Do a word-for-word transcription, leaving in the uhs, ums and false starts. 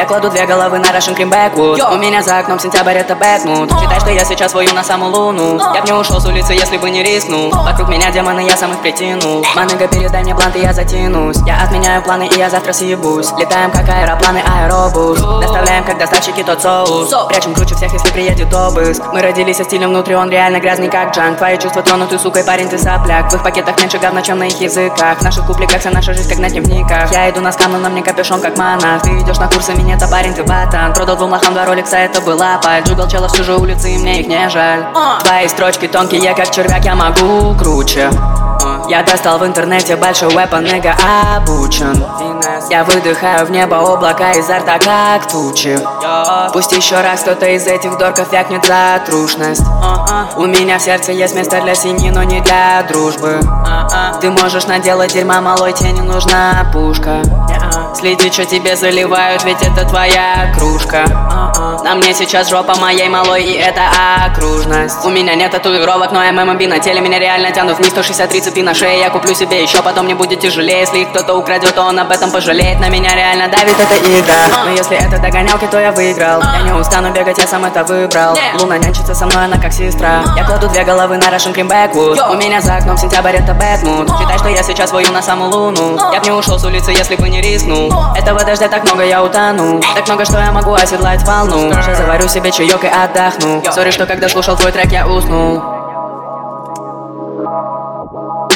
Я кладу две головы на Russian Cream Backwood. У меня за окном сентябрь, это Бэтмут. Считай, что я сейчас вою на саму луну. Я б не ушел с улицы, если бы не рискнул. Вокруг меня демоны, я сам их притянул. Маныга, передай мне блант, и я затянусь. Я отменяю планы, и я завтра съебусь. Летаем, как аэропланы, аэробус. Доставляем, как доставщики, тот соус. Прячем круче всех, если приедет обыск. Мы родились со стилем внутри, он реально грязный, как джанк. Твои чувства тронуты, сукой, парень, ты сопляк. В их пакетах меньше говна, чем на их языках. В наших купликах вся наша жизнь, как на дневниках. Я иду на скам, но на мне капюшон, как монах. Ты идешь на курсы, меня то парень, ты батан. Продал двум лохам два роликса, это была паль. Джугал челов всю же улицы, и мне их не жаль. Твои строчки тонкие, как червяк, я могу круче. Я достал в интернете большой weapon, нэга обучен. Я выдыхаю в небо облака изо рта, как тучи. Пусть еще раз кто-то из этих дорков вякнет за трушность. У меня в сердце есть место для семьи, но не для дружбы. Ты можешь наделать дерьма, малой, тебе не нужна пушка. Следи, что тебе заливают, ведь это твоя кружка. На мне сейчас жопа моей малой, и это окружность. У меня нет татуировок, но эм эм би на теле меня реально тянут вниз. Сто шестьдесят три цепи на шее, я куплю себе еще, потом мне будет тяжелее. Если их кто-то украдет, то он об этом пожалеет. На меня реально давит эта игра. Но если это догонялки, то я выиграл. Я не устану бегать, я сам это выбрал. Луна нянчится со мной, она как сестра. Я кладу две головы на Russian Cream Backwood. У меня за окном сентябрь, это Бэтмут. Считай, что я сейчас вою на саму луну. Я б не ушел с улицы, если бы не рискнул. Этого дождя так много, я утону. Так много, что я могу оседлать волну. Сейчас заварю себе чаек и отдохну. Сори, что когда слушал твой трек, я уснул.